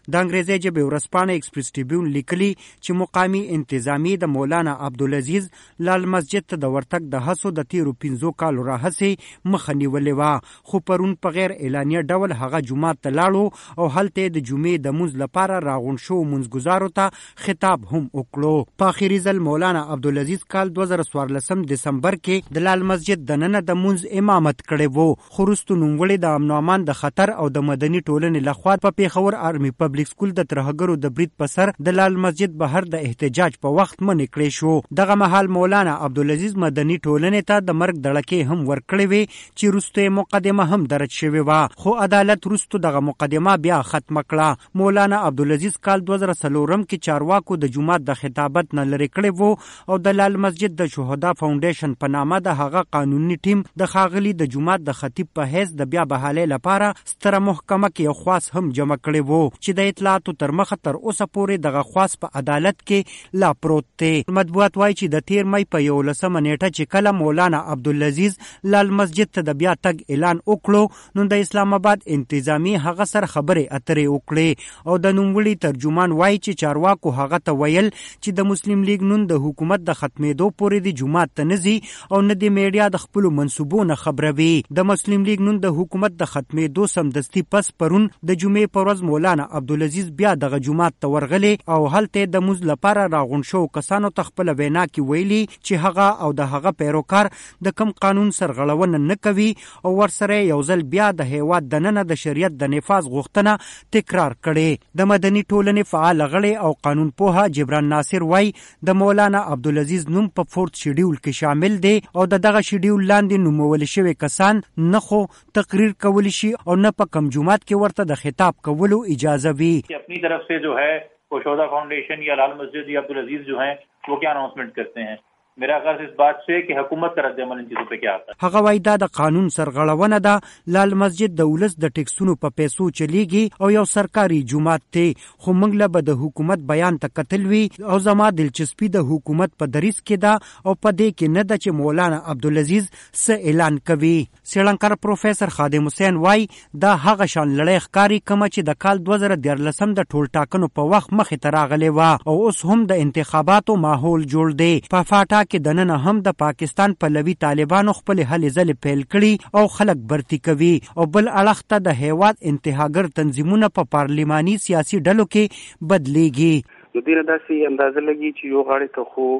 د انګریزي ژبې ورځپاڼه ایکسپریس ټریبیون لیکلي چې مقامي انتظامی د مولانا عبدالعزیز لال مسجد ته د ورتګ د هڅو د تیرو 15 کالو راهیسې مخه نیولې وه، خو پرون په غیر اعلانیه ډول هغه جومات ته لاړو او هلته د جمعې د مونځ لپاره راغونډ شو منځګزارو ته خطاب هم وکړو. په اخري ځل مولانا عبدالعزیز کال 2014 دسمبر کې د لال مسجد دننه د مونځ امامت کړی وو، خو وروسته نوموړي د امن او امان د خطر او د مدني ټولنې لخوا په پیښور آرمي پبلک سکول د ترهګرو د برید په سر د لال مسجد بهر د احتجاج په وخت منې کړی شو. دغه مهال مولانا عبدالعزیز مدني ټولنې ته د مرګ دړکې هم ورکړې وې چې وروسته مقدمه هم درج شوې وه، خو عدالت وروسته دغه مقدمه بیا ختمه کړه. مولانا عبدالعزیز کال 2004 کې چارواکو د جومات د خطابت نه لرې کړی وو او د لال مسجد د شهدا فاونډیشن په نامه د هغه قانوني ټیم د ښاغلي د جومات د خطیب په حیث د بیا بحالۍ لپاره ستره محکمه کې یو خواست هم جمع کړی وو چې د اطلاعاتو تر مخه تر اوسه پورې دغه خواست په عدالت کې لا پروت دی. مطبوعات وایي چې د 13 مۍ په 11 نیټه چې کله مولانا عبدالعزیز لال مسجد ته د بیا تګ اعلان وکړو نو د اسلام آباد انتظامی هغه سره خبرې اترې وکړې او د نوموړي ترجمان وایي چې چارواکو هغه ته ویل چې د مسلم لیگ نن د حکومت د ختمېدو پورې د جومات ته نزي او نه د میډیا د خپل منسوبو نه خبروي. د مسلم لیگ نن د حکومت د ختمېدو سمدستي پس پرون د جمعې په ورځ مولانا عبدالعزیز بیا دغه جومات ته ورغلی او هلته د مونځ لپاره راغونډ شو کسانو ته خپل وینا کې ویلي چې هغه او د هغه پیروکار د کم قانون سرغړونه نه کوي او ورسره یو ځل بیا د هیواد دننه د شریعت د نفاذ غوښتنه تکرار کړي. د مدني ټولنې فعال غړی او قانون پوها جبران ناصر وای د مولانا عبدالعزیز نوم په فورت شیډیول کې شامل دی او دغه شیډیول لاندې نومول شوی کسان نه خو تقریر کولی شي او نه په کم جومات کې ورته د خطاب کولو اجازه وي. اپنی طرف سے جو ہے وہ شہدا فاؤنڈیشن یا لال مسجد یا عبدالعزیز جو ہیں وہ کیا اناؤنسمنٹ کرتے ہیں؟ میرا غرض اس بات سے کہ حکومت کا رد عمل ان چیزوں پہ کیا آتا ہے. هغه وایي دا د قانون سرغړونه ده. لال مسجد د ولس د ټکسونو په پیسو چلیږي او یو سرکاري جومات دی، خو موږ له به د حکومت بیان ته کتل وي او زما دلچسپي د حکومت په دریځ کې ده او په دې کې نه ده چې مولانا عبدالعزیز څه اعلان کوي. څېړنکار پروفیسر خادم حسین وایي دا هغه شان لړۍ ښکاري کومه چې د کال 2014 د ټول ټاکنو په وخت مخې ته راغلې وه او اوس هم د انتخاباتو ماحول جوړ دی. په فاټا کې دننه هم د پاکستان پلوي طالبانو خپل هلې ځلې پیل کړي او خلک برتی کوي او بل اړخ ته د هیواد انتهاګر تنظیمونه په پارلماني سیاسي ډلو کې بدلیږي. نو دې داسې اندازه لګي چې یو غاړې ته خو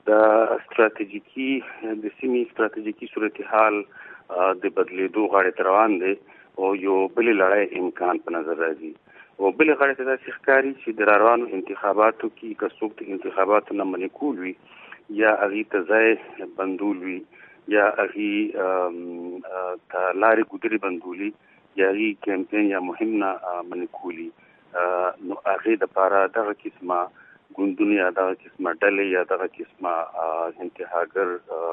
د استراتیژیکي د سیمې استراتیژیکي صورتحال د بدلیدو غاړې ته روان دی او یو بل لړۍ امکان په نظر راځي او بل غاړې ته داسې ښکاري چې د روانو انتخاباتو کې که څوک د انتخاباتو نه منع کول وي یا هغې ته ځای بندول وي یا هغې ته لارې ګودرې بندولي یا هغې کمپین یا مهم نه منع کولي نو هغې دپاره دغه قسمه ګوندونه یا دغه قسمه ډلې یا دغه قسمه انتهاګر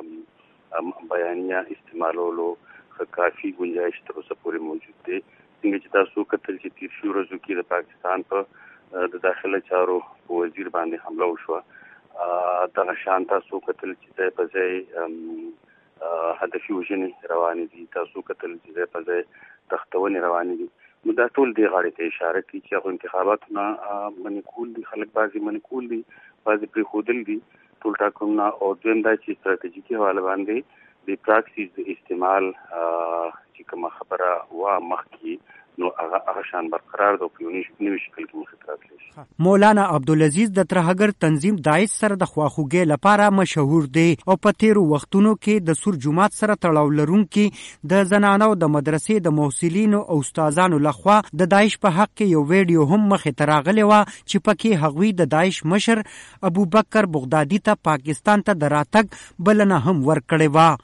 بیانیه استعمالولو کافي گنجایش تر اوسه پورې موجود دی. څنګه چې تاسو کتل چې تېر شویو ورځو کې د پاکستان په د داخله چارو په وزیر باندې حمله وشوه، دغه شان تاسو کتل چې ځای په ځای هدفي وژنې روانې دي، تاسو کتل چې ځای په ځای تختونې روانې دي. نو دا ټول دې غاړې ته اشاره کوي چې هغو انتخاباتو نه منع کول دي، خلک بعضې منع کول دي، بعضې پرېښودل دي ټول ټاکنونه. او دویم دا چې استراتیژیکي حواله باندې د پراکسیس د استعمال چې کومه خبره وه مخکې نو هغه شان برقرار ده په یو نوي شکل کې مخې ته راتلی شي. مولانا عبدالعزیز د ترهګر تنظیم داعش سره د خواخوږۍ لپاره مشهور دی او په تیرو وختونو کې د سور جومات سره تړاو لرونکي د زنانو د مدرسې د محصلینو او استادانو لخوا د داعش په حق کې یو ویډیو هم مخې ته راغلی وه چې پکې هغوی د داعش مشر ابوبکر بغدادي ته پاکستان ته د راتګ بلنه هم ورکړې وه.